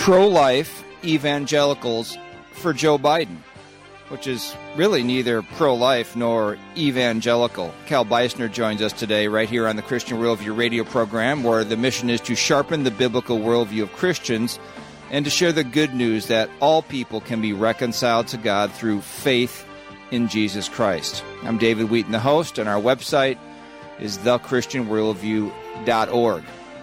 pro-life evangelicals for Joe Biden, which is really neither pro-life nor evangelical. Cal Beisner joins us today right here on the Christian Worldview radio program, where the mission is to sharpen the biblical worldview of Christians and to share the good news that all people can be reconciled to God through faith in Jesus Christ. I'm David Wheaton, the host, and our website is thechristianworldview.org.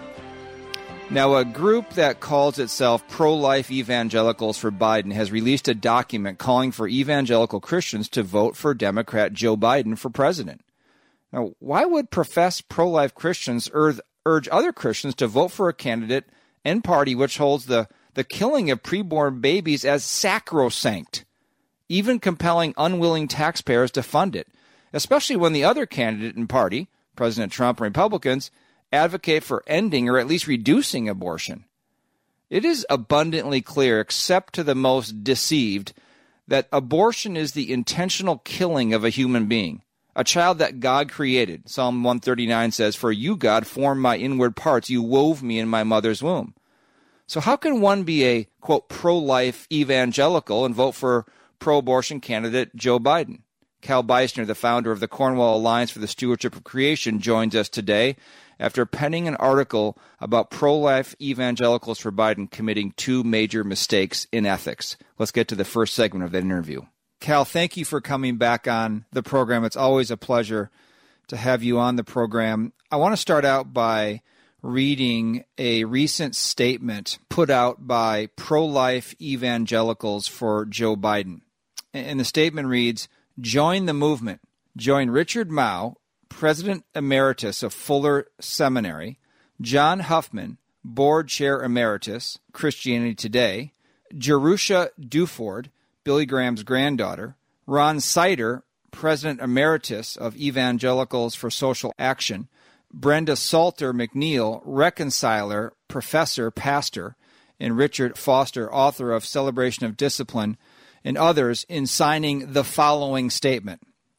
Now, a group that calls itself Pro-Life Evangelicals for Biden has released a document calling for evangelical Christians to vote for Democrat Joe Biden for president. Now, why would professed pro-life Christians urge other Christians to vote for a candidate and party which holds the killing of preborn babies as sacrosanct, even compelling unwilling taxpayers to fund it, especially when the other candidate and party, President Trump and Republicans, advocate for ending or at least reducing abortion? It is abundantly clear, except to the most deceived, that abortion is the intentional killing of a human being, a child that God created. Psalm 139 says, "For you, God, formed my inward parts. You wove me in my mother's womb." So how can one be a, quote, pro-life evangelical and vote for pro-abortion candidate Joe Biden? Cal Beisner, the founder of the Cornwall Alliance for the Stewardship of Creation, joins us today after penning an article about pro-life evangelicals for Biden committing two major mistakes in ethics. Let's get to the first segment of that interview. Cal, thank you for coming back on the program. It's always a pleasure to have you on the program. I want to start out by reading a recent statement put out by pro-life evangelicals for Joe Biden. And the statement reads, "Join the movement. Join Richard Mouw, President Emeritus of Fuller Seminary, John Huffman, Board Chair Emeritus, Christianity Today, Jerusha Duford, Billy Graham's granddaughter, Ron Sider, President Emeritus of Evangelicals for Social Action, Brenda Salter McNeil, reconciler, professor, pastor, and Richard Foster, author of Celebration of Discipline, and others, in signing the following statement.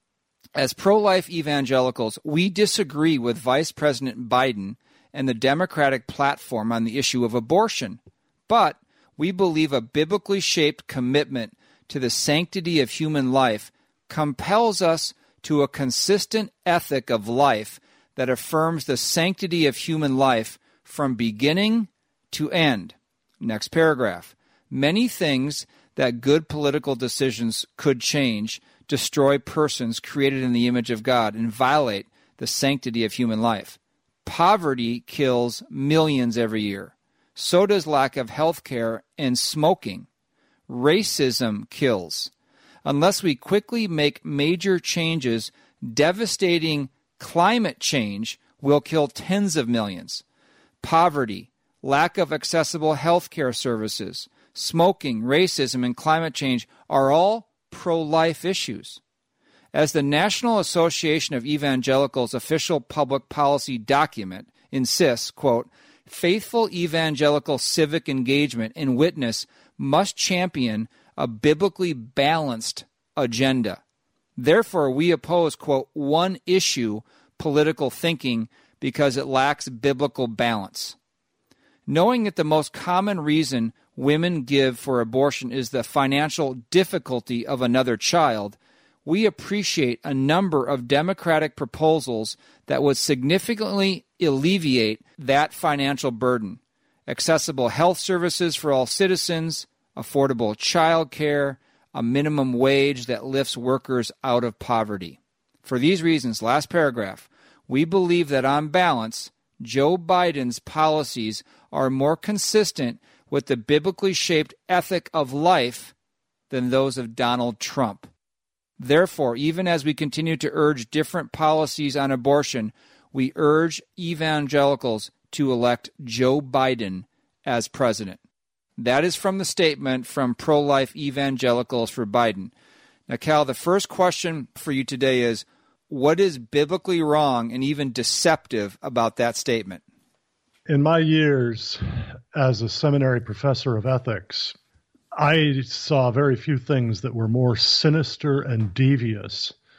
As pro-life evangelicals, we disagree with Vice President Biden and the Democratic platform on the issue of abortion, but we believe a biblically shaped commitment to the sanctity of human life compels us to a consistent ethic of life that affirms the sanctity of human life from beginning to end." Next paragraph. "Many things that good political decisions could change destroy persons created in the image of God and violate the sanctity of human life. Poverty kills millions every year. So does lack of health care and smoking. Racism kills. Unless we quickly make major changes, devastating climate change will kill tens of millions. Poverty, lack of accessible health care services, smoking, racism, and climate change are all pro-life issues. As the National Association of Evangelicals official public policy document insists, quote, faithful evangelical civic engagement and witness must champion a biblically balanced agenda. Therefore, we oppose, quote, one-issue political thinking because it lacks biblical balance. Knowing that the most common reason women give for abortion is the financial difficulty of another child, we appreciate a number of Democratic proposals that would significantly alleviate that financial burden. Accessible health services for all citizens, affordable child care, a minimum wage that lifts workers out of poverty. For these reasons, last paragraph, we believe that on balance, Joe Biden's policies are more consistent with the biblically shaped ethic of life than those of Donald Trump. Therefore, even as we continue to urge different policies on abortion, we urge evangelicals to elect Joe Biden as president. That is from the statement from Pro-Life Evangelicals for Biden. Now, Cal, the first question for you today is, what is biblically wrong and even deceptive about that statement? In my years as a seminary professor of ethics, I saw very few things that were more sinister and devious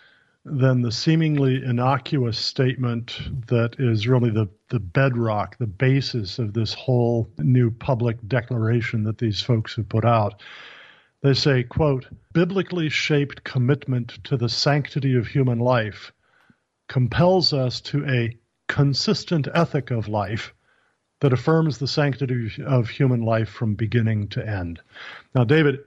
than the seemingly innocuous statement that is really the bedrock, the basis of this whole new public declaration that these folks have put out. They say, quote, "Biblically shaped commitment to the sanctity of human life compels us to a consistent ethic of life that affirms the sanctity of human life from beginning to end." Now, David,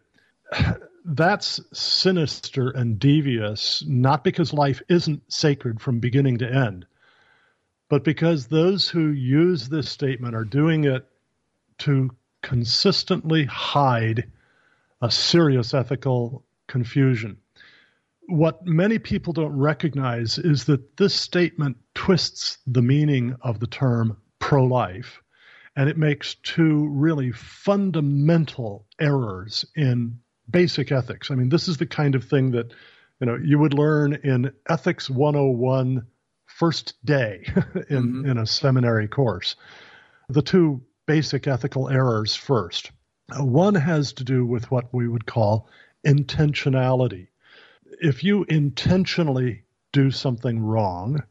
that's sinister and devious, not because life isn't sacred from beginning to end, but because those who use this statement are doing it to consistently hide a serious ethical confusion. What many people don't recognize is that this statement twists the meaning of the term pro-life, and it makes two really fundamental errors in basic ethics. I mean, this is the kind of thing that, you would learn in Ethics 101 first day in a seminary course. The two basic ethical errors first. One has to do with what we would call intentionality. If you intentionally do something wrong,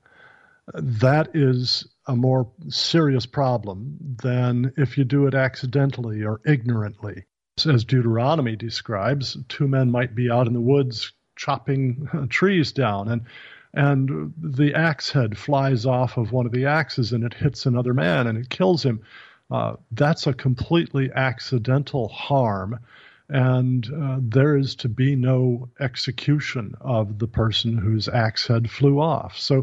that is a more serious problem than if you do it accidentally or ignorantly. As Deuteronomy describes, two men might be out in the woods chopping trees down, and the axe head flies off of one of the axes and it hits another man and it kills him. That's a completely accidental harm, and there is to be no execution of the person whose axe head flew off. So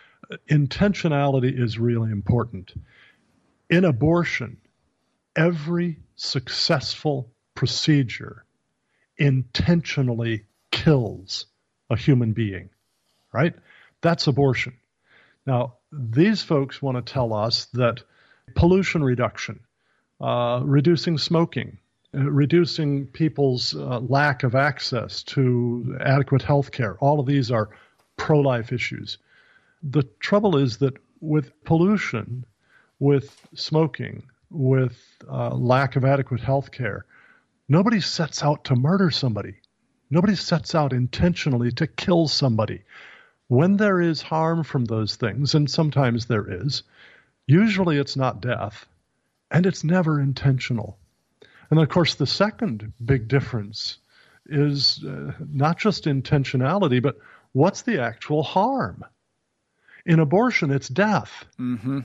intentionality is really important. In abortion, every successful procedure intentionally kills a human being, right? That's abortion. Now, these folks want to tell us that pollution reduction, reducing smoking, reducing people's lack of access to adequate health care, all of these are pro-life issues. The trouble is that with pollution, with smoking, with lack of adequate health care, nobody sets out to murder somebody. Nobody sets out intentionally to kill somebody. When there is harm from those things, and sometimes there is, usually it's not death, and it's never intentional. And of course, the second big difference is not just intentionality, but what's the actual harm? In abortion, it's death. Mm-hmm.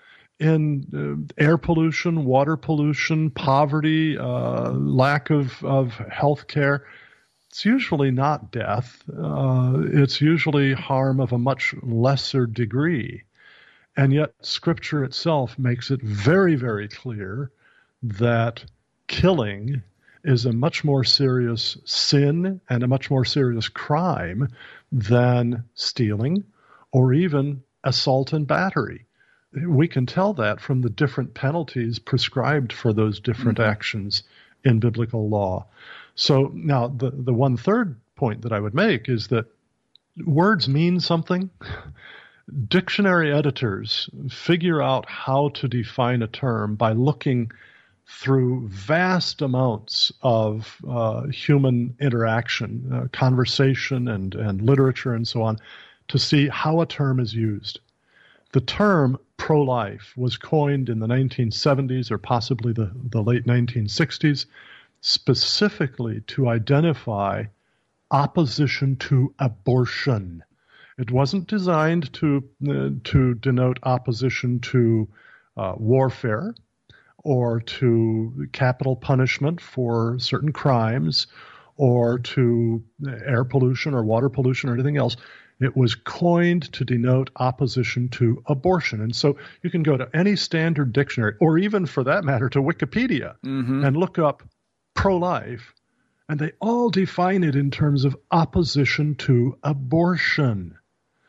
In air pollution, water pollution, poverty, lack of health care, it's usually not death. It's usually harm of a much lesser degree. And yet Scripture itself makes it very, very clear that killing is a much more serious sin and a much more serious crime than stealing or even assault and battery. We can tell that from the different penalties prescribed for those different actions in biblical law. So now the one third point that I would make is that words mean something. Dictionary editors figure out how to define a term by looking through vast amounts of human interaction, conversation and literature and so on, to see how a term is used. The term pro-life was coined in the 1970s or possibly the late 1960s, specifically to identify opposition to abortion. It wasn't designed to denote opposition to warfare or to capital punishment for certain crimes or to air pollution or water pollution or anything else. It was coined to denote opposition to abortion. And so you can go to any standard dictionary, or even for that matter to Wikipedia, and look up pro-life, and they all define it in terms of opposition to abortion.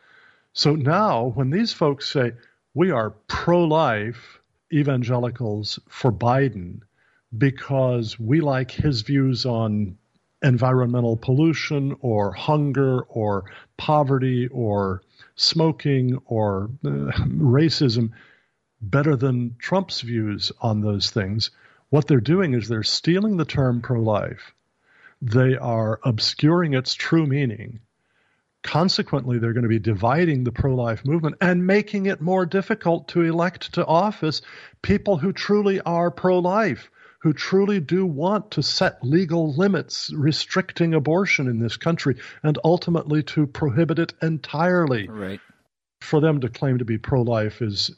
So now when these folks say, we are pro-life evangelicals for Biden because we like his views on environmental pollution or hunger or poverty or smoking or racism better than Trump's views on those things, what they're doing is they're stealing the term pro-life. They are obscuring its true meaning, Consequently, they're going to be dividing the pro-life movement and making it more difficult to elect to office people who truly are pro-life, who truly do want to set legal limits restricting abortion in this country and ultimately to prohibit it entirely. Right. For them to claim to be pro-life is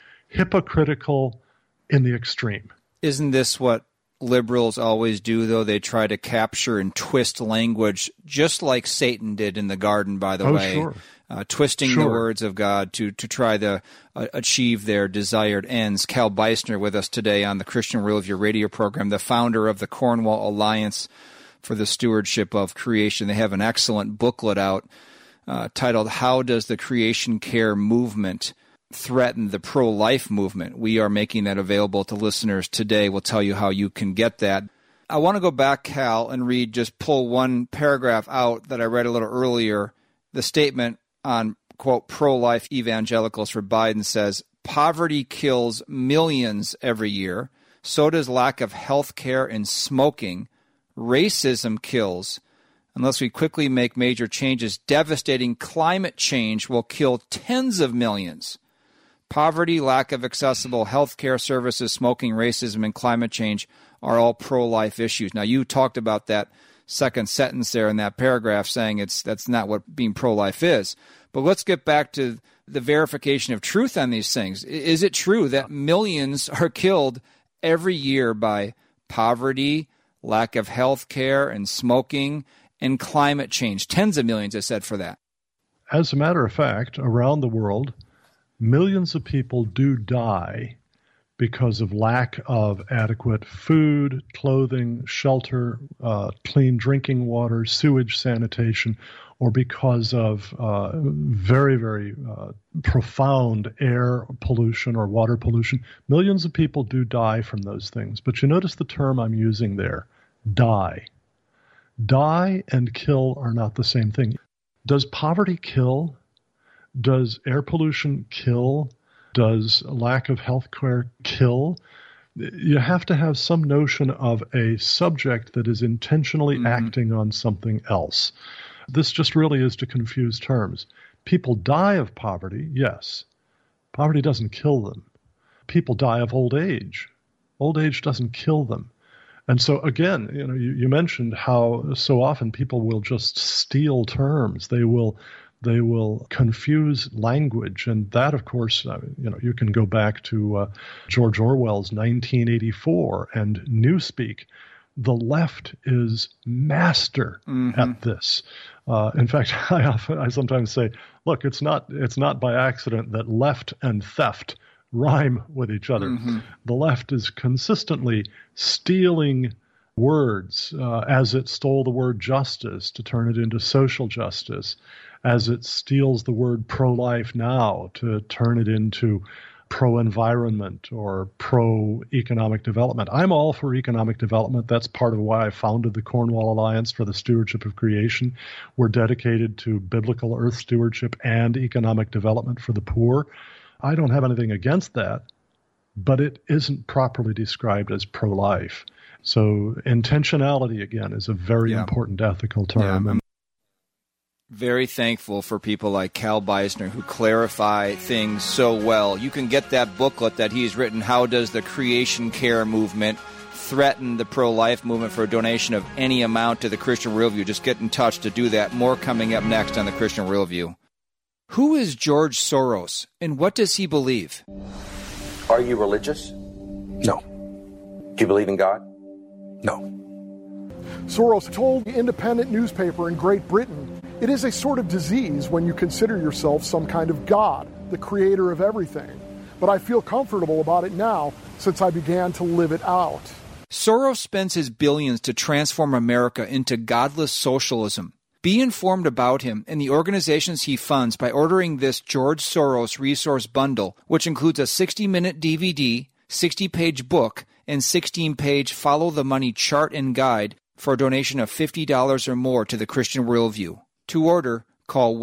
hypocritical in the extreme. Isn't this what liberals always do, though? They try to capture and twist language, just like Satan did in the garden, by the way. Sure. Twisting the words of God to try to achieve their desired ends. Cal Beisner with us today on the Christian Worldview radio program, the founder of the Cornwall Alliance for the Stewardship of Creation. They have an excellent booklet out titled, How Does the Creation Care Movement Threaten the Pro-Life Movement? We are making that available to listeners today. We'll tell you how you can get that. I want to go back, Cal, and pull one paragraph out that I read a little earlier. The statement on, quote, pro-life evangelicals for Biden says, poverty kills millions every year. So does lack of health care and smoking. Racism kills. Unless we quickly make major changes, devastating climate change will kill tens of millions. Poverty, lack of accessible health care services, smoking, racism, and climate change are all pro-life issues. Now, you talked about that second sentence there in that paragraph saying that's not what being pro-life is. But let's get back to the verification of truth on these things. Is it true that millions are killed every year by poverty, lack of health care, and smoking, and climate change? Tens of millions, I said, for that. As a matter of fact, around the world, millions of people do die because of lack of adequate food, clothing, shelter, clean drinking water, sewage sanitation, or because of very, very profound air pollution or water pollution. Millions of people do die from those things. But you notice the term I'm using there, die. Die and kill are not the same thing. Does poverty kill? Does air pollution kill? Does lack of health care kill? You have to have some notion of a subject that is intentionally acting on something else. This just really is to confuse terms. People die of poverty, yes. Poverty doesn't kill them. People die of old age. Old age doesn't kill them. And so, again, you mentioned how so often people will just steal terms. They will confuse language. And that, of course, you can go back to George Orwell's 1984 and Newspeak. The left is master at this. In fact, I sometimes say, look, it's not by accident that left and theft rhyme with each other. The left is consistently stealing words as it stole the word justice to turn it into social justice, as it steals the word pro-life now to turn it into pro-environment or pro-economic development. I'm all for economic development. That's part of why I founded the Cornwall Alliance for the Stewardship of Creation. We're dedicated to biblical earth stewardship and economic development for the poor. I don't have anything against that, but it isn't properly described as pro-life. So intentionality, again, is a very important ethical term. I'm very thankful for people like Cal Beisner who clarify things so well. You can get that booklet that he's written, How Does the Creation Care Movement Threaten the Pro-Life Movement, for a donation of any amount to the Christian Worldview. Just get in touch to do that. More coming up next on the Christian Worldview. Who is George Soros, and what does he believe? Are you religious? No. Do you believe in God? No. Soros told the independent newspaper in Great Britain, it is a sort of disease when you consider yourself some kind of God, the creator of everything. But I feel comfortable about it now since I began to live it out. Soros spends his billions to transform America into godless socialism. Be informed about him and the organizations he funds by ordering this George Soros resource bundle, which includes a 60-minute DVD, 60-page book, and 16-page Follow the Money chart and guide for a donation of $50 or more to the Christian Worldview. To order, call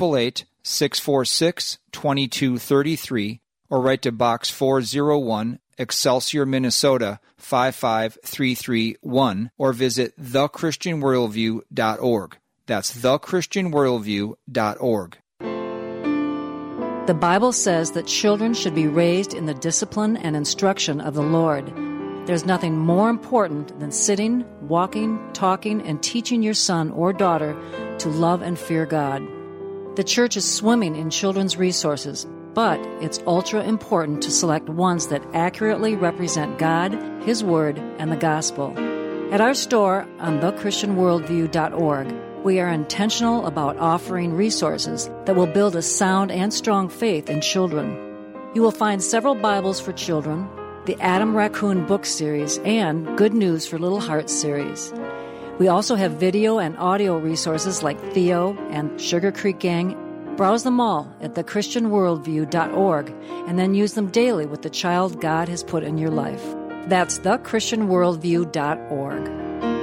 1-888-646-2233 or write to Box 401, Excelsior, Minnesota 55331, or visit thechristianworldview.org. That's thechristianworldview.org. The Bible says that children should be raised in the discipline and instruction of the Lord. There's nothing more important than sitting, walking, talking, and teaching your son or daughter to love and fear God. The church is swimming in children's resources, but it's ultra important to select ones that accurately represent God, His Word, and the Gospel. At our store on thechristianworldview.org, we are intentional about offering resources that will build a sound and strong faith in children. You will find several Bibles for children, the Adam Raccoon book series, and Good News for Little Hearts series. We also have video and audio resources like Theo and Sugar Creek Gang. Browse them all at thechristianworldview.org and then use them daily with the child God has put in your life. That's thechristianworldview.org.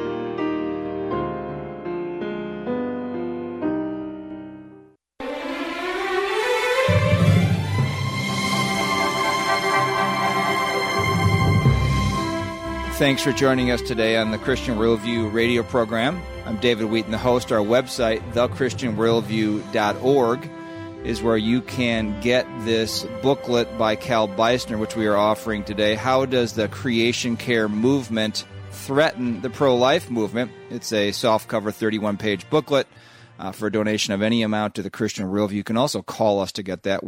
Thanks for joining us today on the Christian Worldview radio program. I'm David Wheaton, the host. Our website, thechristianworldview.org, is where you can get this booklet by Cal Beisner, which we are offering today. How does the creation care movement threaten the pro-life movement? It's a softcover 31-page booklet for a donation of any amount to the Christian Worldview. You can also call us to get that,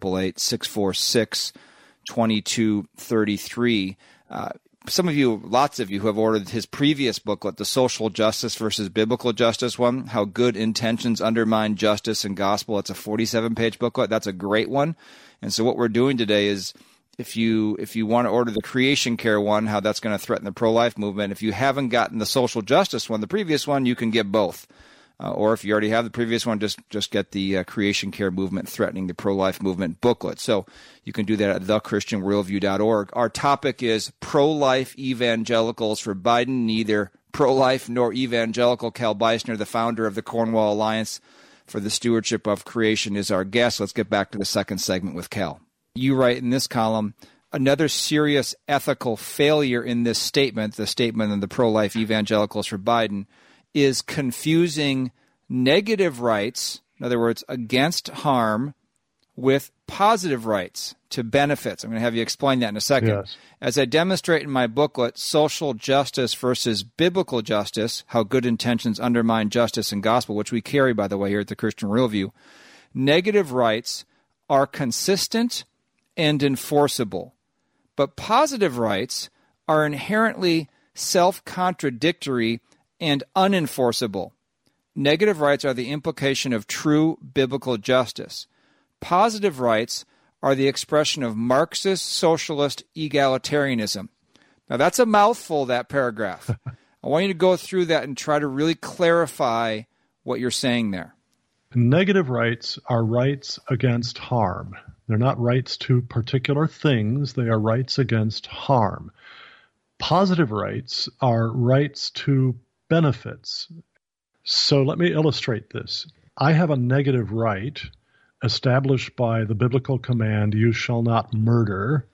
1-888-646-2233. Some of you, lots of you, who have ordered his previous booklet, the Social Justice versus Biblical Justice one, How Good Intentions Undermine Justice and Gospel. It's a 47-page booklet. That's a great one. And so what we're doing today is, if you want to order the Creation Care one, how that's going to threaten the pro-life movement, if you haven't gotten the Social Justice one, the previous one, you can get both. Or if you already have the previous one, just get the Creation Care Movement Threatening the Pro-Life Movement booklet. So you can do that at thechristianworldview.org. Our topic is pro-life evangelicals for Biden. Neither pro-life nor evangelical. Cal Beisner, the founder of the Cornwall Alliance for the Stewardship of Creation, is our guest. Let's get back to the second segment with Cal. You write in this column, another serious ethical failure in this statement, the statement of the pro-life evangelicals for Biden, is confusing negative rights, in other words, against harm, with positive rights to benefits. I'm going to have you explain that in a second. Yes. As I demonstrate in my booklet, Social Justice versus Biblical Justice, How Good Intentions Undermine Justice and Gospel, which we carry, by the way, here at the Christian Worldview, negative rights are consistent and enforceable, but positive rights are inherently self-contradictory and unenforceable. Negative rights are the implication of true biblical justice. Positive rights are the expression of Marxist socialist egalitarianism. Now, that's a mouthful, that paragraph. I want you to go through that and try to really clarify what you're saying there. Negative rights are rights against harm. They're not rights to particular things. They are rights against harm. Positive rights are rights to benefits. So let me illustrate this. I have a negative right established by the biblical command, you shall not murder,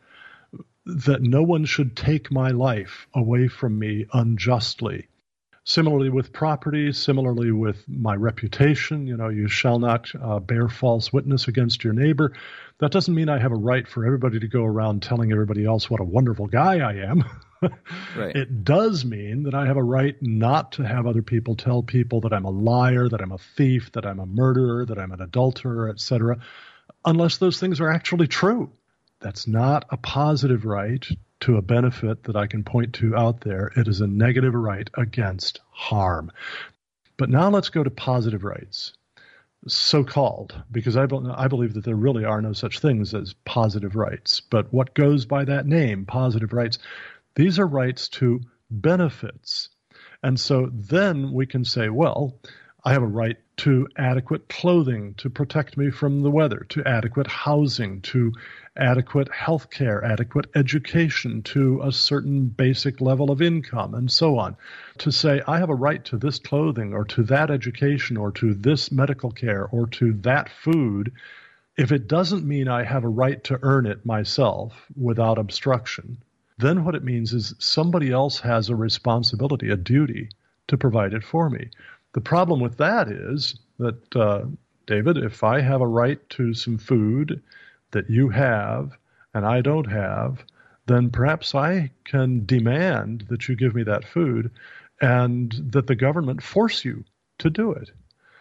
that no one should take my life away from me unjustly. Similarly with property, similarly with my reputation, you shall not bear false witness against your neighbor. That doesn't mean I have a right for everybody to go around telling everybody else what a wonderful guy I am. Right. It does mean that I have a right not to have other people tell people that I'm a liar, that I'm a thief, that I'm a murderer, that I'm an adulterer, etc., unless those things are actually true. That's not a positive right to a benefit that I can point to out there. It is a negative right against harm. But now let's go to positive rights, so-called, because I believe that there really are no such things as positive rights. But what goes by that name, positive rights, these are rights to benefits. And so then we can say, well, I have a right to adequate clothing to protect me from the weather, to adequate housing, to adequate health care, adequate education, to a certain basic level of income, and so on. To say, I have a right to this clothing, or to that education, or to this medical care, or to that food, if it doesn't mean I have a right to earn it myself without obstruction, then what it means is somebody else has a responsibility, a duty, to provide it for me. The problem with that is that, David, if I have a right to some food that you have and I don't have, then perhaps I can demand that you give me that food and that the government force you to do it.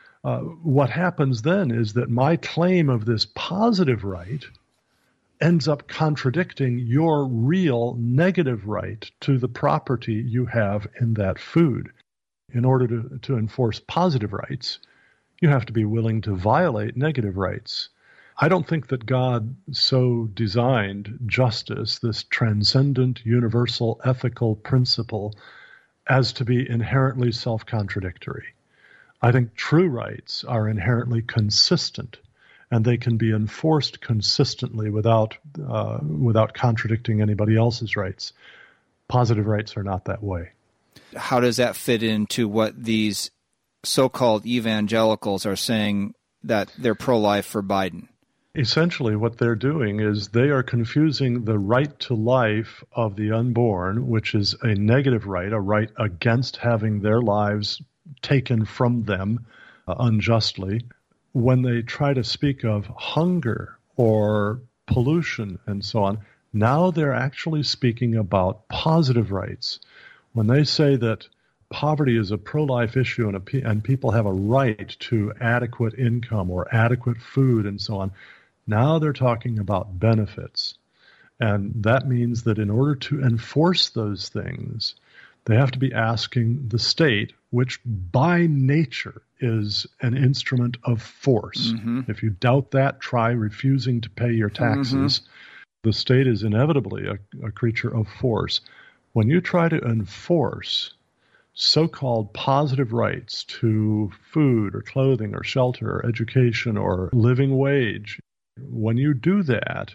What happens then is that my claim of this positive right ends up contradicting your real negative right to the property you have in that food. In order to enforce positive rights, you have to be willing to violate negative rights. I don't think that God so designed justice, this transcendent, universal, ethical principle, as to be inherently self-contradictory. I think true rights are inherently consistent, and they can be enforced consistently without contradicting anybody else's rights. Positive rights are not that way. How does that fit into what these so-called evangelicals are saying that they're pro-life for Biden? Essentially, what they're doing is they are confusing the right to life of the unborn, which is a negative right, a right against having their lives taken from them unjustly. When they try to speak of hunger or pollution and so on, now they're actually speaking about positive rights. When they say that poverty is a pro-life issue and people have a right to adequate income or adequate food and so on, now they're talking about benefits. And that means that in order to enforce those things, they have to be asking the state, which by nature is an instrument of force. Mm-hmm. If you doubt that, try refusing to pay your taxes. Mm-hmm. The state is inevitably a creature of force. When you try to enforce so-called positive rights to food or clothing or shelter or education or living wage, when you do that,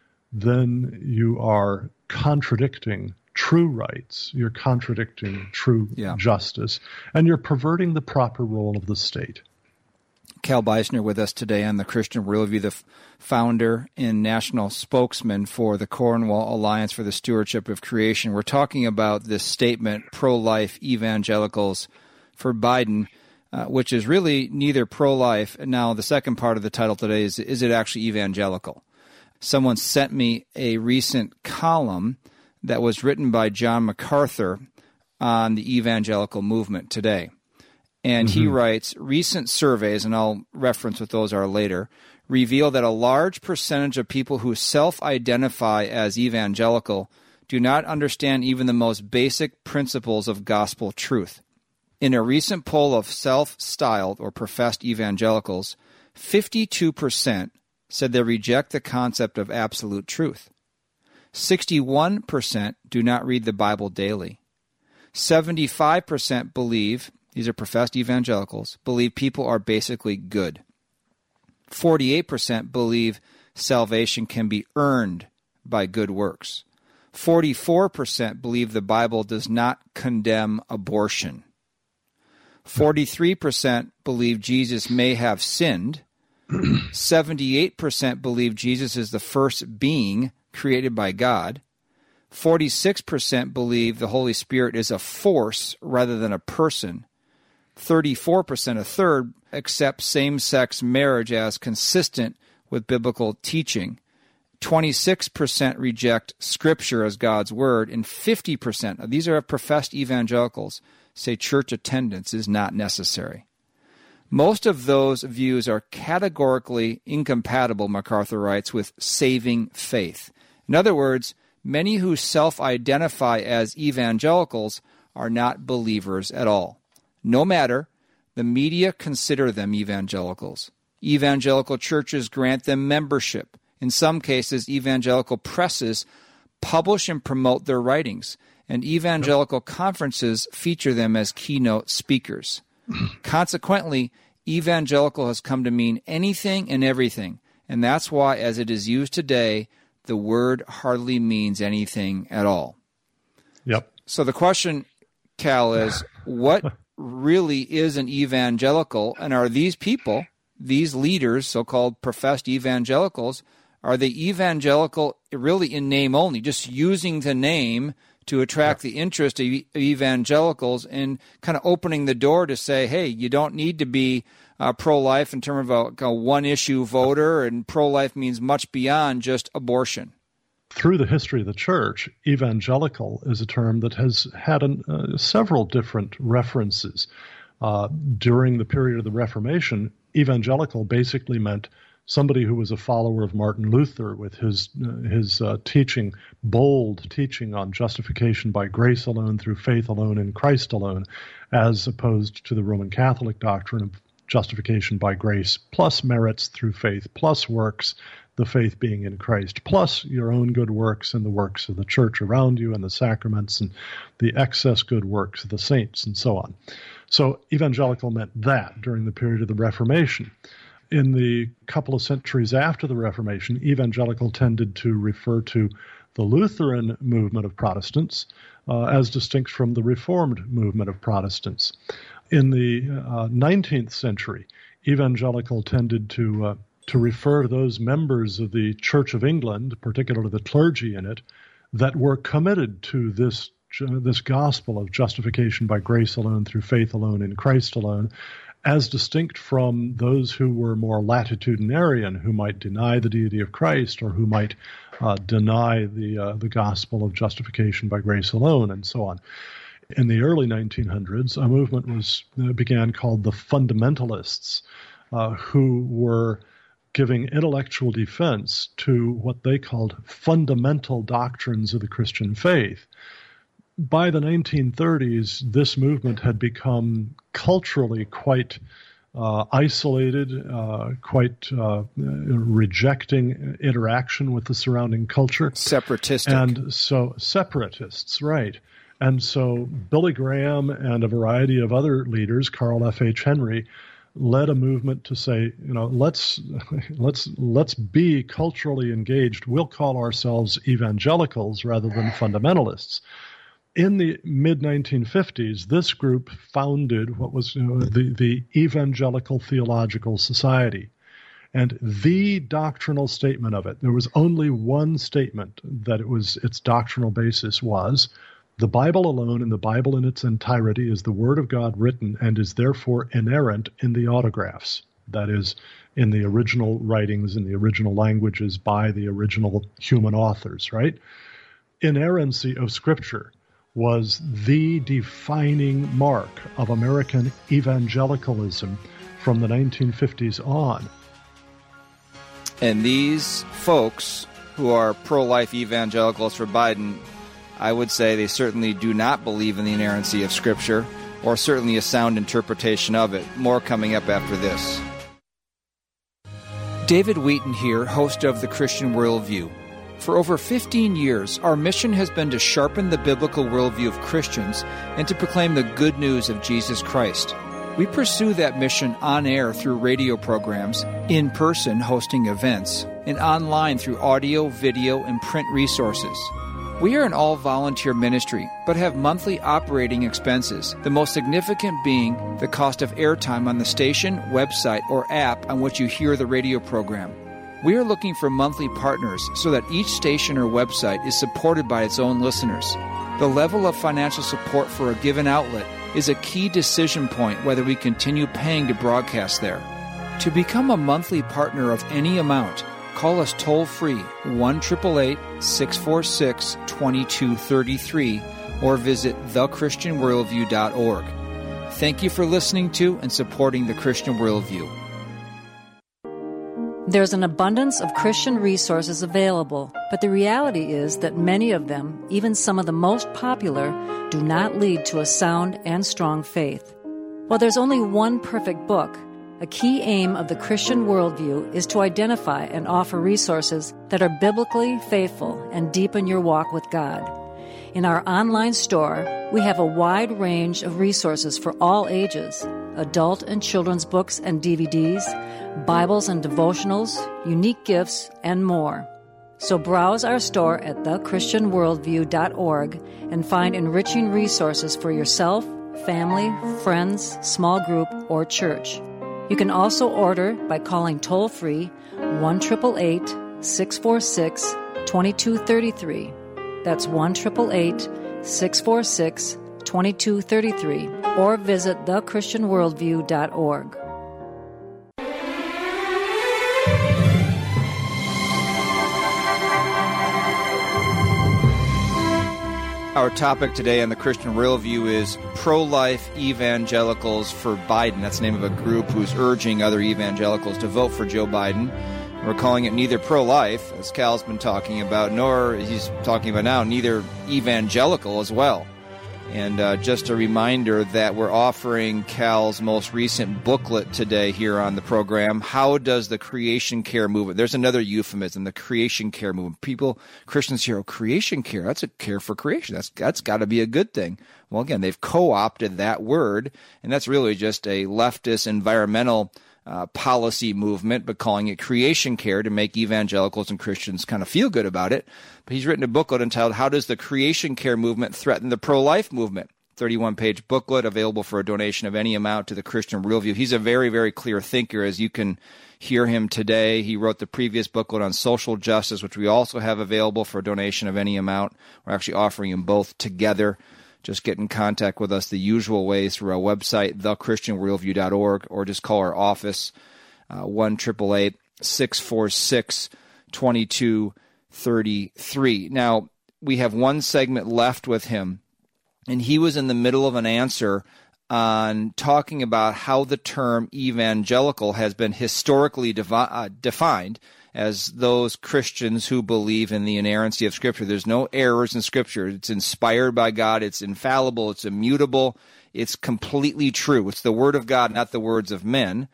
then you are contradicting true rights, you're contradicting true justice, and you're perverting the proper role of the state. Cal Beisner with us today on the Christian Worldview, the founder and national spokesman for the Cornwall Alliance for the Stewardship of Creation. We're talking about this statement, pro-life evangelicals for Biden, which is really neither pro-life. Now, the second part of the title today is it actually evangelical? Someone sent me a recent column that was written by John MacArthur on the evangelical movement today. And he writes, recent surveys, and I'll reference what those are later, reveal that a large percentage of people who self-identify as evangelical do not understand even the most basic principles of gospel truth. In a recent poll of self-styled or professed evangelicals, 52% said they reject the concept of absolute truth. 61% do not read the Bible daily. 75% believe, these are professed evangelicals, believe people are basically good. 48% believe salvation can be earned by good works. 44% believe the Bible does not condemn abortion. 43% believe Jesus may have sinned. 78% believe Jesus is the first being created by God. 46% believe the Holy Spirit is a force rather than a person. 34%, a third, accept same-sex marriage as consistent with biblical teaching. 26% reject Scripture as God's Word, and 50%, these are professed evangelicals, say church attendance is not necessary. Most of those views are categorically incompatible, MacArthur writes, with saving faith. In other words, many who self-identify as evangelicals are not believers at all. No matter, the media consider them evangelicals. Evangelical churches grant them membership. In some cases, evangelical presses publish and promote their writings, and evangelical conferences feature them as keynote speakers. Consequently, evangelical has come to mean anything and everything, and that's why, as it is used today, the word hardly means anything at all. Yep. So the question, Cal, is what really is an evangelical, and are these people, these leaders, so-called professed evangelicals, are they evangelical really in name only, just using the name to attract the interest of evangelicals and kind of opening the door to say, hey, you don't need to be pro-life in terms of a one-issue voter, and pro-life means much beyond just abortion. Through the history of the church, evangelical is a term that has had several different references. During the period of the Reformation, evangelical basically meant somebody who was a follower of Martin Luther with his teaching, bold teaching on justification by grace alone, through faith alone, in Christ alone, as opposed to the Roman Catholic doctrine of justification by grace plus merits through faith plus works, the faith being in Christ, plus your own good works and the works of the church around you and the sacraments and the excess good works of the saints and so on. So evangelical meant that during the period of the Reformation. In the couple of centuries after the Reformation, evangelical tended to refer to the Lutheran movement of Protestants as distinct from the Reformed movement of Protestants. In the 19th century, evangelical tended to refer to those members of the Church of England, particularly the clergy in it, that were committed to this gospel of justification by grace alone, through faith alone, in Christ alone, as distinct from those who were more latitudinarian, who might deny the deity of Christ or who might deny the gospel of justification by grace alone, and so on. In the early 1900s, a movement began called the fundamentalists, who were giving intellectual defense to what they called fundamental doctrines of the Christian faith. By the 1930s, this movement had become culturally quite isolated, quite rejecting interaction with the surrounding culture. Separatistic. And so, separatists, right. And so Billy Graham and a variety of other leaders, Carl F.H. Henry, led a movement to say, let's be culturally engaged. We'll call ourselves evangelicals rather than fundamentalists. In the mid-1950s, this group founded what was the Evangelical Theological Society. And the doctrinal statement of it, there was only one statement that its doctrinal basis was, the Bible alone and the Bible in its entirety is the Word of God written and is therefore inerrant in the autographs. That is, in the original writings, in the original languages by the original human authors, right? Inerrancy of Scripture was the defining mark of American evangelicalism from the 1950s on. And these folks who are pro-life evangelicals for Biden, I would say they certainly do not believe in the inerrancy of Scripture, or certainly a sound interpretation of it. More coming up after this. David Wheaton here, host of The Christian Worldview. For over 15 years, our mission has been to sharpen the biblical worldview of Christians and to proclaim the good news of Jesus Christ. We pursue that mission on air through radio programs, in person hosting events, and online through audio, video, and print resources. We are an all-volunteer ministry, but have monthly operating expenses, the most significant being the cost of airtime on the station, website, or app on which you hear the radio program. We are looking for monthly partners so that each station or website is supported by its own listeners. The level of financial support for a given outlet is a key decision point whether we continue paying to broadcast there. To become a monthly partner of any amount, call us toll-free 1-888-646-2233 or visit thechristianworldview.org. Thank you for listening to and supporting The Christian Worldview. There's an abundance of Christian resources available, but the reality is that many of them, even some of the most popular, do not lead to a sound and strong faith. While there's only one perfect book, a key aim of the Christian worldview is to identify and offer resources that are biblically faithful and deepen your walk with God. In our online store, we have a wide range of resources for all ages, adult and children's books and DVDs, Bibles and devotionals, unique gifts, and more. So browse our store at thechristianworldview.org and find enriching resources for yourself, family, friends, small group, or church. You can also order by calling toll-free 1-888-646-2233. That's 1-888-646-2233. 888-646-2233 or visit thechristianworldview.org. Our topic today on the Christian Worldview is pro-life evangelicals for Biden. That's the name of a group who's urging other evangelicals to vote for Joe Biden. We're calling it neither pro-life, as Cal's been talking about, nor he's talking about now, neither evangelical as well. And just a reminder that we're offering Cal's most recent booklet today here on the program. How does the creation care movement? There's another euphemism, the creation care movement. Christians hear, creation care, that's a care for creation. That's got to be a good thing. Well, again, they've co-opted that word, and that's really just a leftist environmental policy movement, but calling it creation care to make evangelicals and Christians kind of feel good about it. But he's written a booklet entitled, How Does the Creation Care Movement Threaten the Pro-Life Movement? 31-page booklet available for a donation of any amount to the Christian Worldview. He's a very, very clear thinker, as you can hear him today. He wrote the previous booklet on social justice, which we also have available for a donation of any amount. We're actually offering them both together. Just get in contact with us the usual ways through our website, thechristianworldview.org, or just call our office, 1-888-646-2233. Now, we have one segment left with him, and he was in the middle of an answer on talking about how the term evangelical has been historically defined as those Christians who believe in the inerrancy of Scripture. There's no errors in Scripture. It's inspired by God. It's infallible. It's immutable. It's completely true. It's the Word of God, not the words of men.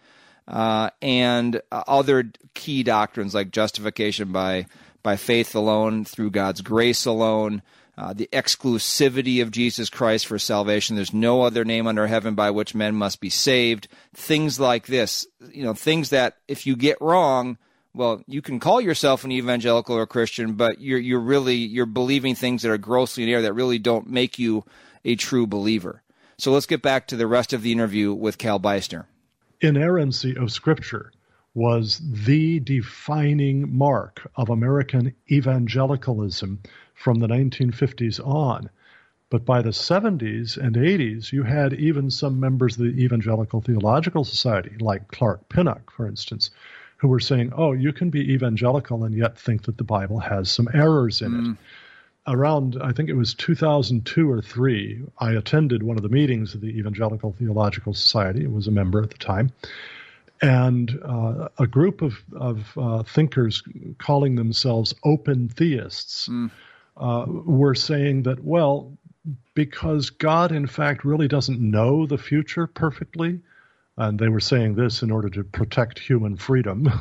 And other key doctrines like justification by faith alone, through God's grace alone, the exclusivity of Jesus Christ for salvation. There's no other name under heaven by which men must be saved. Things like this, things that if you get wrong, well, you can call yourself an evangelical or a Christian, but you're believing things that are grossly in error that really don't make you a true believer. So let's get back to the rest of the interview with Cal Beisner. Inerrancy of Scripture was the defining mark of American evangelicalism from the 1950s on. But by the 70s and 80s, you had even some members of the Evangelical Theological Society, like Clark Pinnock, for instance, who were saying, you can be evangelical and yet think that the Bible has some errors in it. Around, I think it was 2002 or 3, I attended one of the meetings of the Evangelical Theological Society. I was a member at the time. And a group of thinkers calling themselves open theists were saying that, well, because God, in fact, really doesn't know the future perfectly, and they were saying this in order to protect human freedom.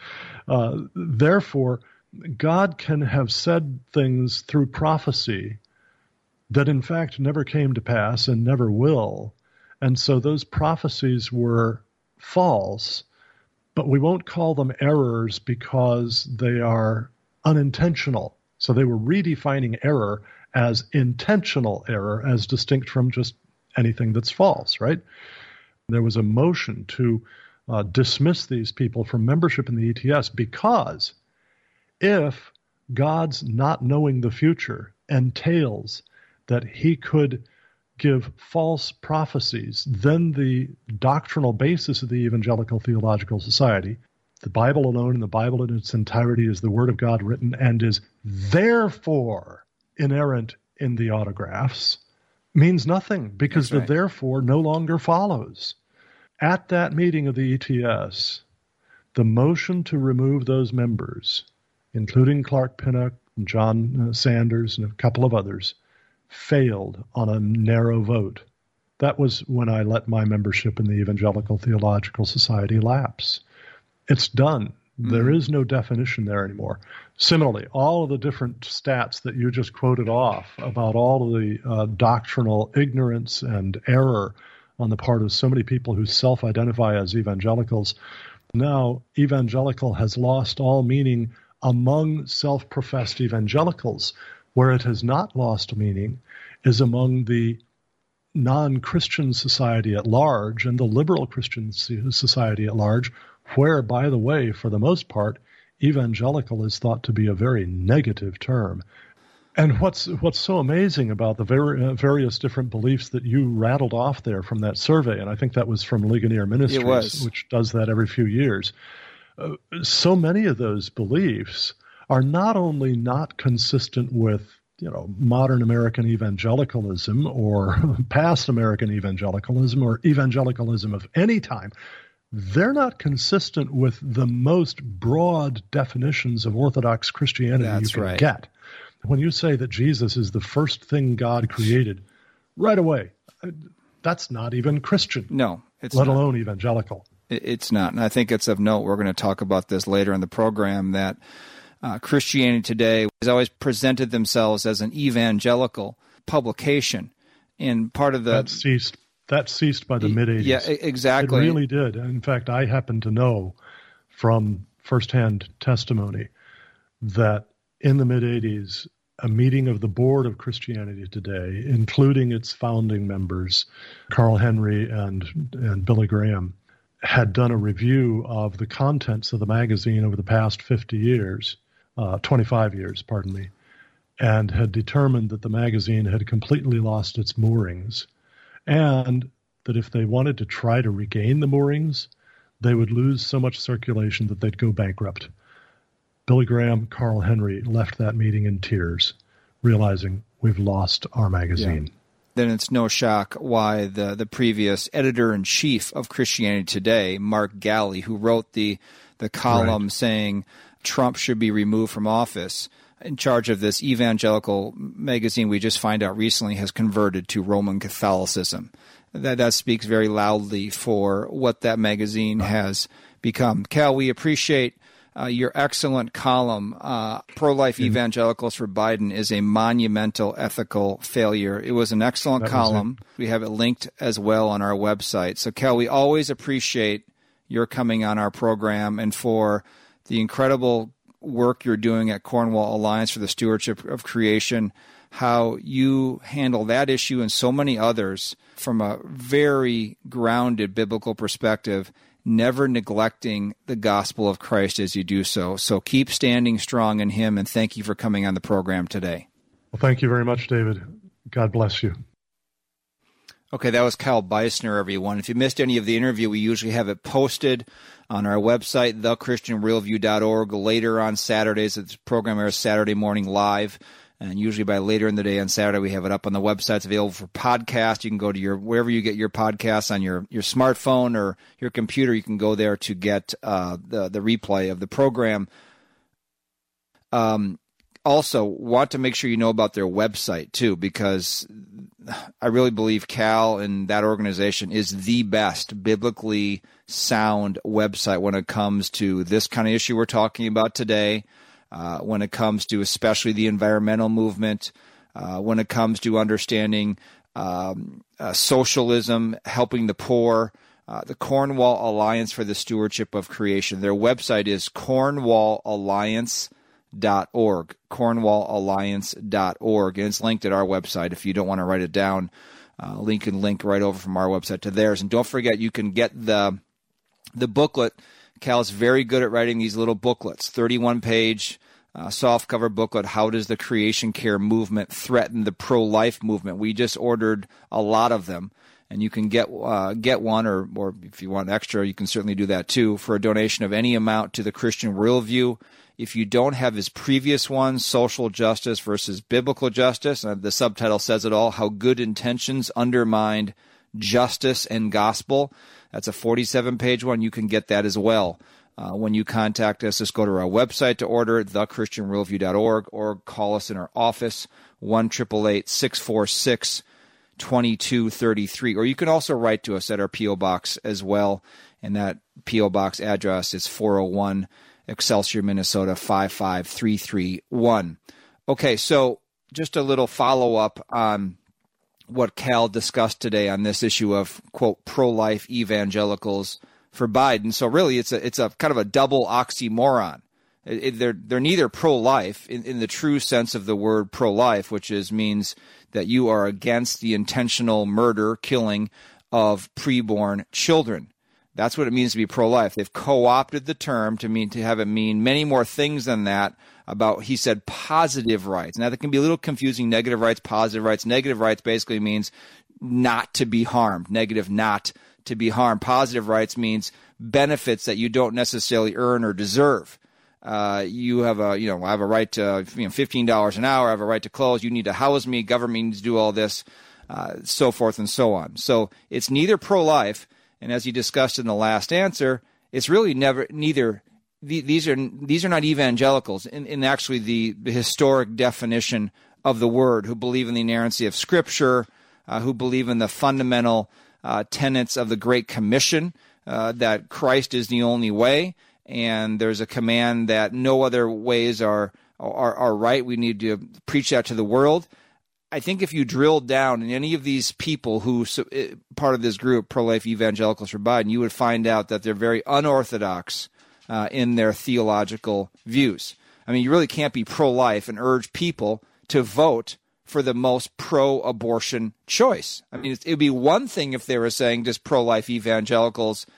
Therefore, God can have said things through prophecy that in fact never came to pass and never will. And so those prophecies were false, but we won't call them errors because they are unintentional. So they were redefining error as intentional error, as distinct from just anything that's false, right? There was a motion to dismiss these people from membership in the ETS because if God's not knowing the future entails that he could give false prophecies, then the doctrinal basis of the Evangelical Theological Society, the Bible alone and the Bible in its entirety is the Word of God written and is therefore inerrant in the autographs, means nothing because the therefore no longer follows. At that meeting of the ETS, the motion to remove those members, including Clark Pinnock and John Sanders and a couple of others, failed on a narrow vote. That was when I let my membership in the Evangelical Theological Society lapse. It's done. There is no definition there anymore. Similarly, all of the different stats that you just quoted off about all of the doctrinal ignorance and error on the part of so many people who self-identify as evangelicals, now evangelical has lost all meaning among self-professed evangelicals. Where it has not lost meaning is among the non-Christian society at large and the liberal Christian society at large, where, by the way, for the most part, evangelical is thought to be a very negative term. And what's so amazing about the various different beliefs that you rattled off there from that survey, and I think that was from Ligonier Ministries, which does that every few years, so many of those beliefs are not only not consistent with modern American evangelicalism or past American evangelicalism or evangelicalism of any time, they're not consistent with the most broad definitions of Orthodox Christianity you can get. When you say that Jesus is the first thing God created, right away, that's not even Christian. No, it's let not. Alone evangelical. It's not. And I think it's of note, we're going to talk about this later in the program, that Christianity Today has always presented themselves as an evangelical publication. And part of the... That ceased by the mid-'80s. Yeah, exactly. It really did. In fact, I happen to know from firsthand testimony that in the mid-'80s, a meeting of the board of Christianity Today, including its founding members, Carl Henry and Billy Graham, had done a review of the contents of the magazine over the past 25 years, and had determined that the magazine had completely lost its moorings, and that if they wanted to try to regain the moorings, they would lose so much circulation that they'd go bankrupt. Billy Graham, Carl Henry left that meeting in tears, realizing we've lost our magazine. Yeah. Then it's no shock why the previous editor-in-chief of Christianity Today, Mark Galli, who wrote the column saying Trump should be removed from office, in charge of this evangelical magazine we just find out recently has converted to Roman Catholicism. That speaks very loudly for what that magazine has become. Cal, we appreciate your excellent column. Pro-life evangelicals for Biden is a monumental ethical failure. It was an excellent column. We have it linked as well on our website. So, Cal, we always appreciate your coming on our program and for the incredible work you're doing at Cornwall Alliance for the Stewardship of Creation, how you handle that issue and so many others from a very grounded biblical perspective, never neglecting the gospel of Christ as you do so. So keep standing strong in him, and thank you for coming on the program today. Well, thank you very much, David. God bless you. Okay, that was Cal Beisner, everyone. If you missed any of the interview, we usually have it posted on our website, thechristianrealview.org. Later on Saturdays, the program airs Saturday morning live, and usually by later in the day on Saturday, we have it up on the website. It's available for podcast. You can go to wherever you get your podcasts on your smartphone or your computer. You can go there to get the replay of the program. Also, want to make sure you know about their website, too, because I really believe Cal and that organization is the best biblically sound website when it comes to this kind of issue we're talking about today, when it comes to especially the environmental movement, when it comes to understanding socialism, helping the poor, the Cornwall Alliance for the Stewardship of Creation. Their website is cornwallalliance.org, cornwallalliance.org, and it's linked at our website. If you don't want to write it down, link right over from our website to theirs. And don't forget, you can get the booklet. Cal's very good at writing these little booklets, 31-page softcover booklet, How Does the Creation Care Movement Threaten the Pro-Life Movement? We just ordered a lot of them, and you can get one, or if you want extra, you can certainly do that too, for a donation of any amount to the Christian Worldview. If you don't have his previous one, Social Justice versus Biblical Justice, the subtitle says it all, How Good Intentions Undermine Justice and Gospel. That's a 47-page one. You can get that as well. When you contact us, just go to our website to order, thechristianworldview.org, or call us in our office, 1-888-646-2233. Or you can also write to us at our P.O. Box as well, and that P.O. Box address is 401 Excelsior, Minnesota, 55331. Okay, so just a little follow-up on what Cal discussed today on this issue of, quote, pro-life evangelicals for Biden. So really, it's a kind of a double oxymoron. They're neither pro-life in the true sense of the word pro-life, which means that you are against the intentional murder, killing of preborn children. That's what it means to be pro-life. They've co-opted the term to have it mean many more things than that about, he said, positive rights. Now, that can be a little confusing. Negative rights, positive rights. Negative rights basically means not to be harmed. Negative, not to be harmed. Positive rights means benefits that you don't necessarily earn or deserve. You have I have a right to $15 an hour. I have a right to clothes. You need to house me. Government needs to do all this, so forth and so on. So it's neither pro-life, and as you discussed in the last answer, it's really neither. These are not evangelicals in actually the historic definition of the word, who believe in the inerrancy of Scripture, who believe in the fundamental tenets of the Great Commission, that Christ is the only way, and there's a command that no other ways are right. We need to preach that to the world. I think if you drill down in any of these people who part of this group, pro-life evangelicals for Biden, you would find out that they're very unorthodox in their theological views. I mean, you really can't be pro-life and urge people to vote for the most pro-abortion choice. I mean, it would be one thing if they were saying just pro-life evangelicals,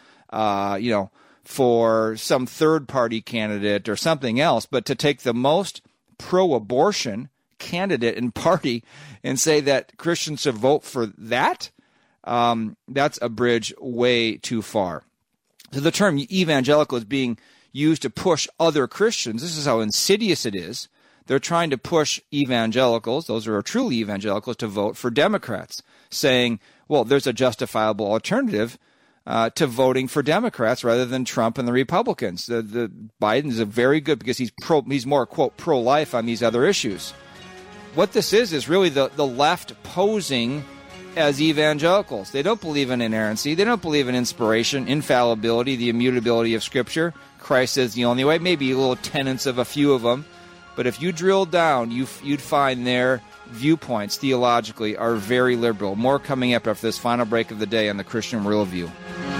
for some third-party candidate or something else, but to take the most pro-abortion candidate and party and say that Christians should vote for that, that's a bridge way too far. So the term evangelical is being used to push other Christians. This is how insidious it is. They're trying to push evangelicals, those who are truly evangelicals, to vote for Democrats, saying, well, there's a justifiable alternative to voting for Democrats rather than Trump and the Republicans. The Biden is a very good, because he's more, quote, pro-life on these other issues. What this is really the left posing as evangelicals. They don't believe in inerrancy. They don't believe in inspiration, infallibility, the immutability of Scripture. Christ is the only way. Maybe little tenets of a few of them. But if you drill down, you'd find their viewpoints theologically are very liberal. More coming up after this final break of the day on the Christian Worldview.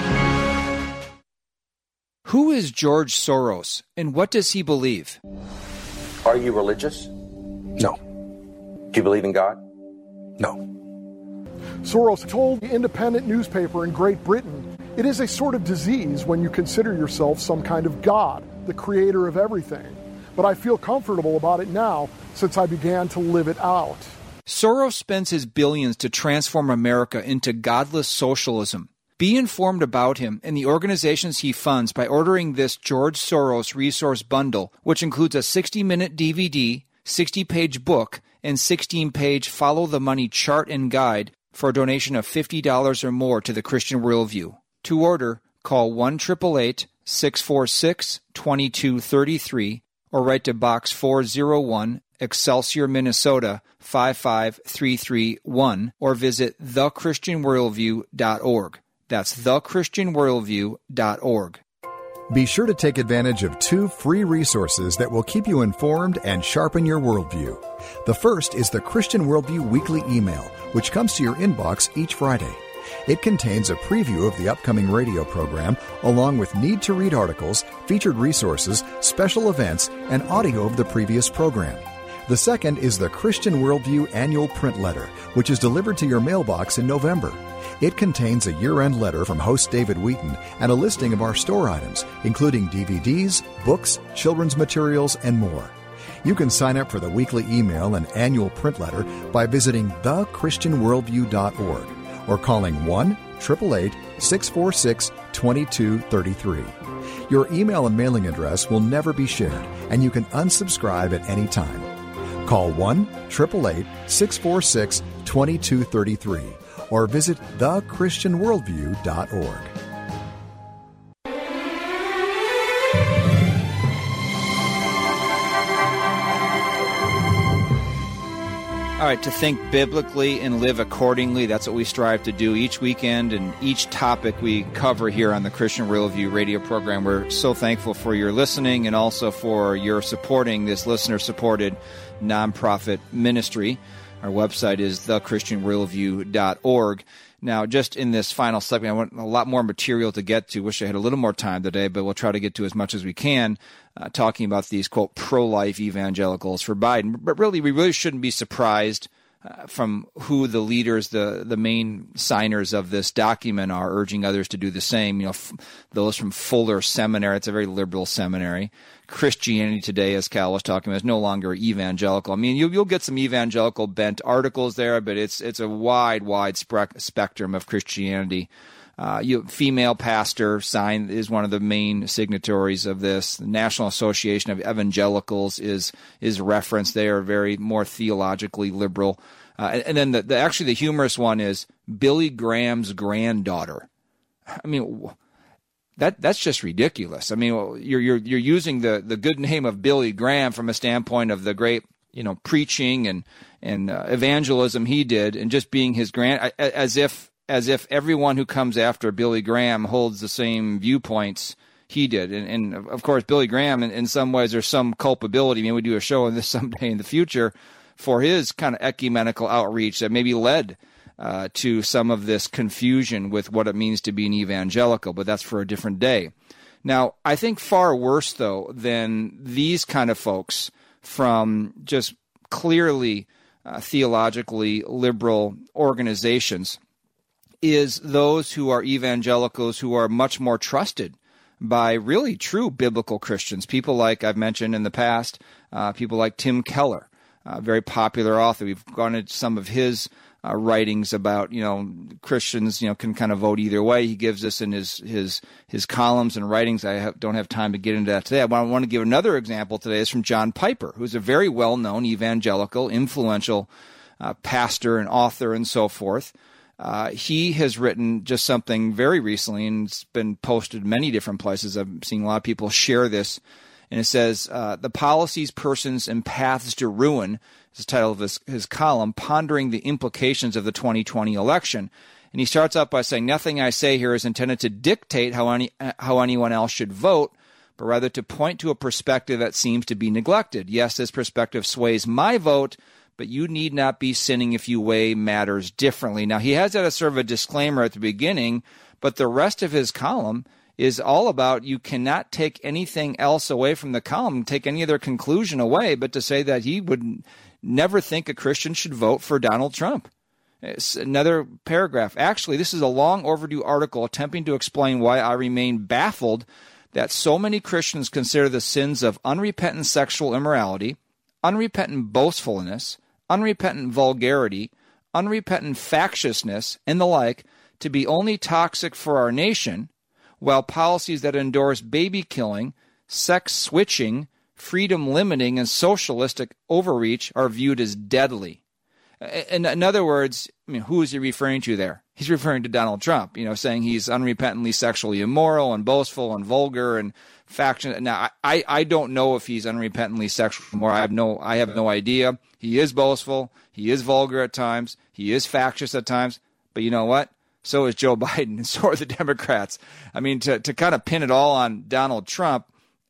Who is George Soros, and what does he believe? Are you religious? No. Do you believe in God? No. Soros told the independent newspaper in Great Britain, it is a sort of disease when you consider yourself some kind of God, the creator of everything. But I feel comfortable about it now since I began to live it out. Soros spends his billions to transform America into godless socialism. Be informed about him and the organizations he funds by ordering this George Soros resource bundle, which includes a 60-minute DVD, 60-page book, and 16-page Follow the Money chart and guide for a donation of $50 or more to the Christian Worldview. To order, call 1-888-646-2233 or write to Box 401, Excelsior, Minnesota 55331, or visit thechristianworldview.org. That's thechristianworldview.org. Be sure to take advantage of 2 free resources that will keep you informed and sharpen your worldview. The first is the Christian Worldview Weekly Email, which comes to your inbox each Friday. It contains a preview of the upcoming radio program, along with need-to-read articles, featured resources, special events, and audio of the previous program. The second is the Christian Worldview Annual Print Letter, which is delivered to your mailbox in November. It contains a year-end letter from host David Wheaton and a listing of our store items, including DVDs, books, children's materials, and more. You can sign up for the weekly email and annual print letter by visiting thechristianworldview.org or calling 1-888-646-2233. Your email and mailing address will never be shared, and you can unsubscribe at any time. Call 1-888-646-2233 or visit thechristianworldview.org. All right, to think biblically and live accordingly, that's what we strive to do each weekend and each topic we cover here on the Christian Worldview radio program. We're so thankful for your listening and also for your supporting this listener-supported nonprofit ministry. Our website is thechristianworldview.org. Now, just in this final segment, I want a lot more material to get to. Wish I had a little more time today, but we'll try to get to as much as we can, talking about these, quote, pro-life evangelicals for Biden. But really, we really shouldn't be surprised from who the leaders, the main signers of this document are, urging others to do the same. Those from Fuller Seminary, it's a very liberal seminary. Christianity Today, as Cal was talking about, is no longer evangelical. I mean, you'll get some evangelical bent articles there, but it's a wide spectrum of Christianity. Female pastor sign is one of the main signatories of this. The National Association of Evangelicals is referenced. They are very more theologically liberal. And then the humorous one is Billy Graham's granddaughter. I mean, that's just ridiculous. I mean, you're using the good name of Billy Graham from a standpoint of the great, preaching and evangelism he did, and just being his as if everyone who comes after Billy Graham holds the same viewpoints he did. And of course, Billy Graham, in some ways, there's some culpability. Maybe we do a show on this someday in the future for his kind of ecumenical outreach that maybe led to some of this confusion with what it means to be an evangelical, but that's for a different day. Now, I think far worse, though, than these kind of folks from just clearly theologically liberal organizations is those who are evangelicals who are much more trusted by really true biblical Christians. People like I've mentioned in the past, people like Tim Keller, a very popular author. We've gone into some of his writings about, Christians, can kind of vote either way. He gives us in his columns and writings. I don't have time to get into that today. I want to give another example today. It's from John Piper, who's a very well-known evangelical, influential pastor and author and so forth. He has written just something very recently, and it's been posted many different places. I'm seeing a lot of people share this, and it says, The Policies, Persons, and Paths to Ruin is the title of his column, Pondering the Implications of the 2020 Election. And he starts out by saying, nothing I say here is intended to dictate how anyone else should vote, but rather to point to a perspective that seems to be neglected. Yes, this perspective sways my vote, but you need not be sinning if you weigh matters differently. Now, he has that as sort of a disclaimer at the beginning, but the rest of his column is all about you cannot take anything else away from the column, take any other conclusion away, but to say that he would never think a Christian should vote for Donald Trump. It's another paragraph. Actually, this is a long overdue article attempting to explain why I remain baffled that so many Christians consider the sins of unrepentant sexual immorality, unrepentant boastfulness, unrepentant vulgarity, unrepentant factiousness, and the like to be only toxic for our nation, while policies that endorse baby killing, sex switching, freedom limiting, and socialistic overreach are viewed as deadly. In other words, who is he referring to there? He's referring to Donald Trump, saying he's unrepentantly sexually immoral and boastful and vulgar and faction. Now, I don't know if he's unrepentantly sexually immoral. I have no idea. He is boastful. He is vulgar at times. He is factious at times. But you know what? So is Joe Biden, and so are the Democrats. I mean, to kind of pin it all on Donald Trump,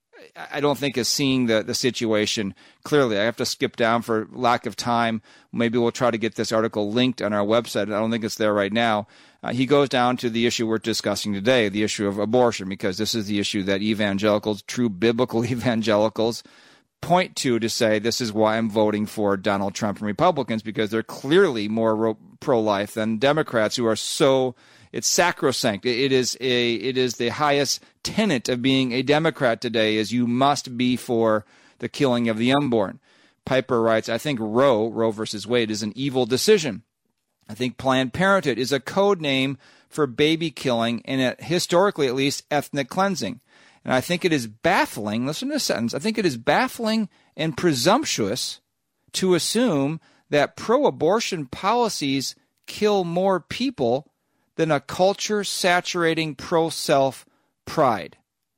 I don't think is seeing the situation clearly. I have to skip down for lack of time. Maybe we'll try to get this article linked on our website. I don't think it's there right now. He goes down to the issue we're discussing today, the issue of abortion, because this is the issue that evangelicals, true biblical evangelicals, point to say this is why I'm voting for Donald Trump and Republicans, because they're clearly more pro-life than Democrats, who are so it's sacrosanct. It is the highest tenet of being a Democrat today is you must be for the killing of the unborn. Piper writes, I think Roe versus Wade is an evil decision. I think Planned Parenthood is a code name for baby killing and historically at least ethnic cleansing. And I think it is baffling, listen to this sentence, I think it is baffling and presumptuous to assume that pro-abortion policies kill more people than a culture saturating pro-self pride.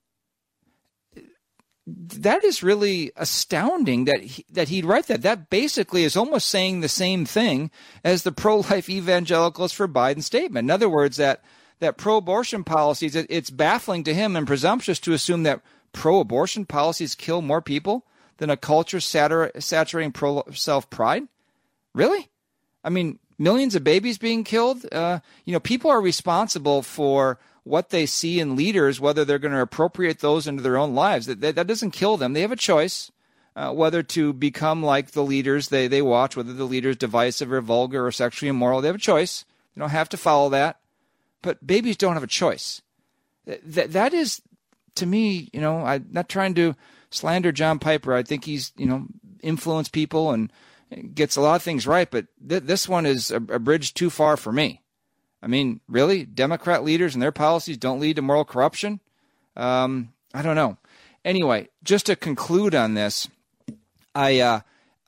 That is really astounding that he'd write that. That basically is almost saying the same thing as the pro-life evangelicals for Biden statement. In other words, that pro-abortion policies, it's baffling to him and presumptuous to assume that pro-abortion policies kill more people than a culture saturating pro-self pride. Really? I mean, millions of babies being killed? People are responsible for what they see in leaders, whether they're going to appropriate those into their own lives. That doesn't kill them. They have a choice. whether to become like the leaders they watch, whether the leader's divisive or vulgar or sexually immoral. They have a choice. They don't have to follow that. But babies don't have a choice. That is, to me, I'm not trying to slander John Piper. I think he's, influenced people and gets a lot of things right, but this one is a bridge too far for me. I mean, really? Democrat leaders and their policies don't lead to moral corruption? I don't know. Anyway, just to conclude on this, I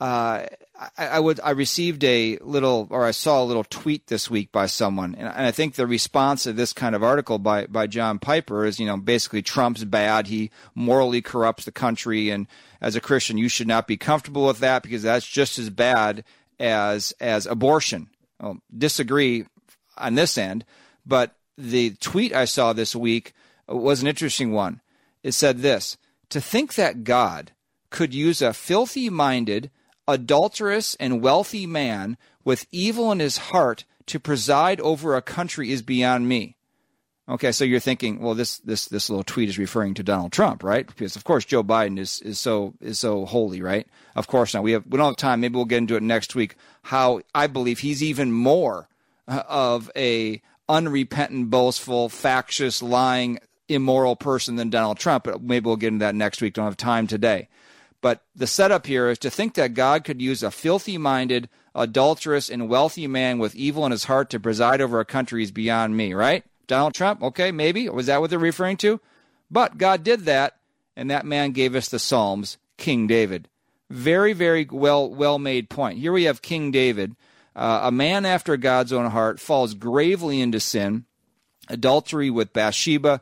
received I saw a little tweet this week by someone, and I think the response to this kind of article by John Piper is, basically Trump's bad. He morally corrupts the country, and as a Christian, you should not be comfortable with that because that's just as bad as abortion. I'll disagree on this end, but the tweet I saw this week was an interesting one. It said this: to think that God could use a filthy-minded, adulterous, and wealthy man with evil in his heart to preside over a country is beyond me. Okay, so you're thinking, well, this little tweet is referring to Donald Trump, right? Because of course Joe Biden is so holy, right? Of course not. We don't have time. Maybe we'll get into it next week. How I believe he's even more of a unrepentant, boastful, factious, lying, immoral person than Donald Trump. But maybe we'll get into that next week. Don't have time today. But the setup here is to think that God could use a filthy-minded, adulterous, and wealthy man with evil in his heart to preside over a country is beyond me, right? Donald Trump, okay, maybe. Was that what they're referring to? But God did that, and that man gave us the Psalms, King David. Very, very well-made point. Here we have King David, a man after God's own heart, falls gravely into sin, adultery with Bathsheba,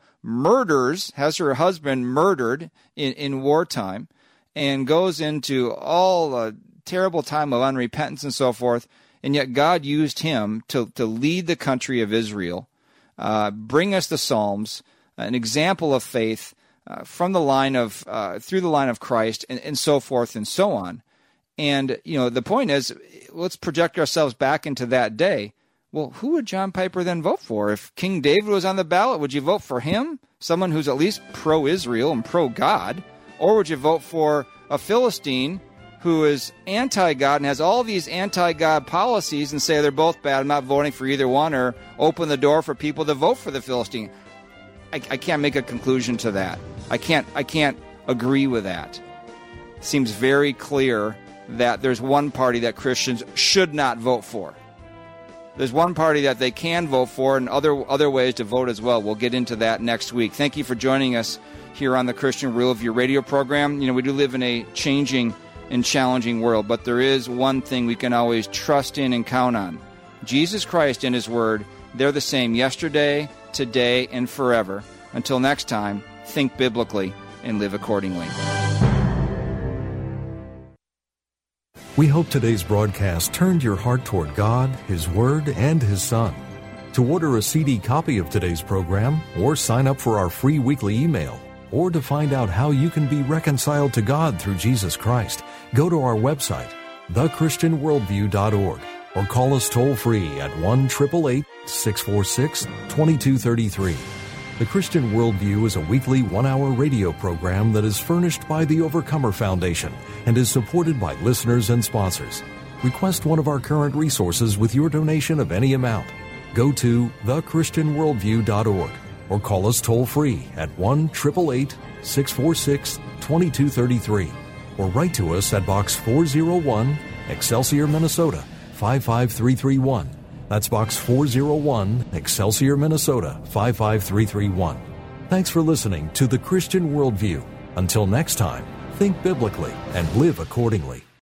has her husband murdered in wartime, and goes into all a terrible time of unrepentance and so forth, and yet God used him to lead the country of Israel, bring us the Psalms, an example of faith from the line of through the line of Christ, and so forth and so on. And the point is, let's project ourselves back into that day. Well, who would John Piper then vote for? If King David was on the ballot, would you vote for him? Someone who's at least pro-Israel and pro-God? Or would you vote for a Philistine who is anti-God and has all these anti-God policies and say they're both bad, I'm not voting for either one, or open the door for people to vote for the Philistine? I can't make a conclusion to that. I can't agree with that. It seems very clear that there's one party that Christians should not vote for. There's one party that they can vote for and other ways to vote as well. We'll get into that next week. Thank you for joining us here on the Christian Worldview radio program. We do live in a changing and challenging world, but there is one thing we can always trust in and count on. Jesus Christ and His Word, they're the same yesterday, today, and forever. Until next time, think biblically and live accordingly. We hope today's broadcast turned your heart toward God, His Word, and His Son. To order a CD copy of today's program, or sign up for our free weekly email, or to find out how you can be reconciled to God through Jesus Christ, go to our website, thechristianworldview.org, or call us toll-free at 1-888-646-2233. The Christian Worldview is a weekly 1-hour radio program that is furnished by the Overcomer Foundation and is supported by listeners and sponsors. Request one of our current resources with your donation of any amount. Go to thechristianworldview.org or call us toll-free at 1-888-646-2233 or write to us at Box 401, Excelsior, Minnesota, 55331. That's Box 401, Excelsior, Minnesota, 55331. Thanks for listening to The Christian Worldview. Until next time, think biblically and live accordingly.